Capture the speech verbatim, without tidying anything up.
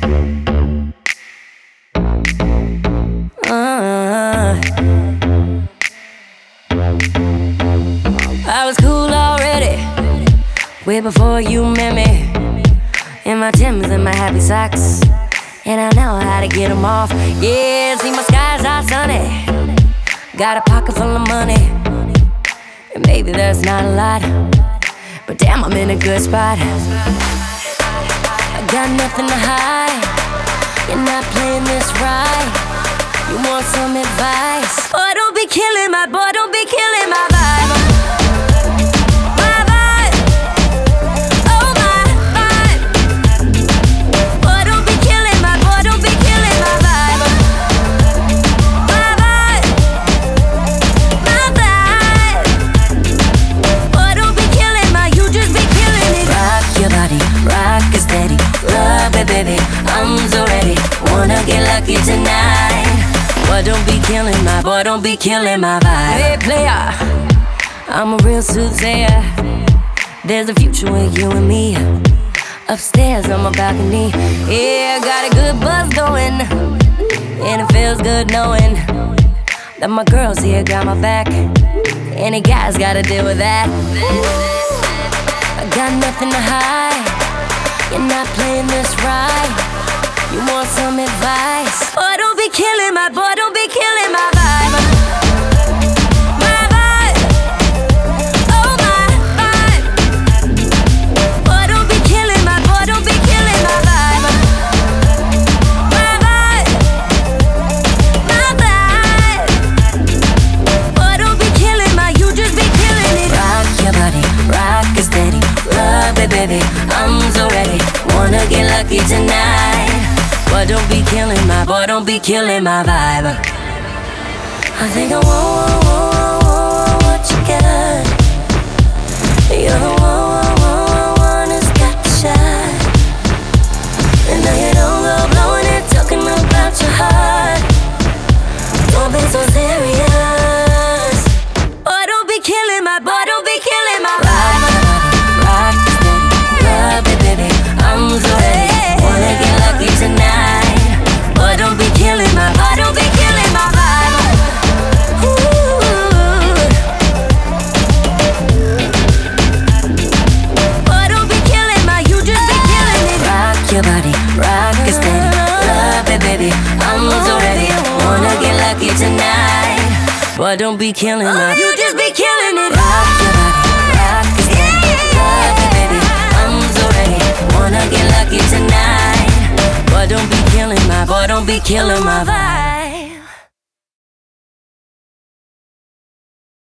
Uh, I was cool already, way before you met me. In my Timbs and my happy socks, and I know how to get them off. Yeah, see my skies are sunny, got a pocket full of money, and maybe that's not a lot, but damn, I'm in a good spot. I got nothing to hide, you're not playing this right. You want some advice? Boy, don't be killing my, boy, don't be killing my vibe. My vibe, oh my vibe. Boy, don't be killing my, boy, don't be killing my vibe. My vibe, my vibe. Boy, don't be killing my, you just be killing it. Rock your body, rock it steady. Love it, baby, I'm so ready. Wanna get lucky tonight. Boy, don't be killing my, boy, don't be killing my vibe. Hey, player, I'm a real soothsayer. There's a future with you and me. Upstairs on my balcony, yeah, got a good buzz going, and it feels good knowing that my girls here got my back. Any guys gotta deal with that. I got nothing to hide, you're not playing this right. You want some advice? Boy, don't be killing my, boy, don't be killing my vibe. My vibe, oh my vibe. Boy, don't be killing my, boy, don't be killing my vibe. My vibe, my vibe. Boy, don't be killing my, you just be killing it. Rock your body, rock it steady. Love it, baby, I'm so ready. Wanna get lucky tonight. Boy, don't be killing my, boy, don't be killing my vibe. I think I want, want, want, want what you got. You're the one, one, one, one that's got the shot. And now you don't go blowing it, talking about your heart. Don't be so serious. Boy, don't be killing my, boy, don't be killing my vibe. Rock, rock, steady, love it, baby, I'm so ready. Wanna get lucky tonight. Boy, don't be killing my, boy, don't be killing my vibe. Ooh. Boy, don't be killing my, you just be killing it. Rock your body, rock it steady. Love it, baby, I'm so ready. Wanna get lucky tonight. Boy, don't be killing my, you just be killing it. Rock your body, rock it steady. Love it, baby, I'm so ready. Wanna get lucky tonight. Boy, don't be killing my, boy, don't be killing my vibe.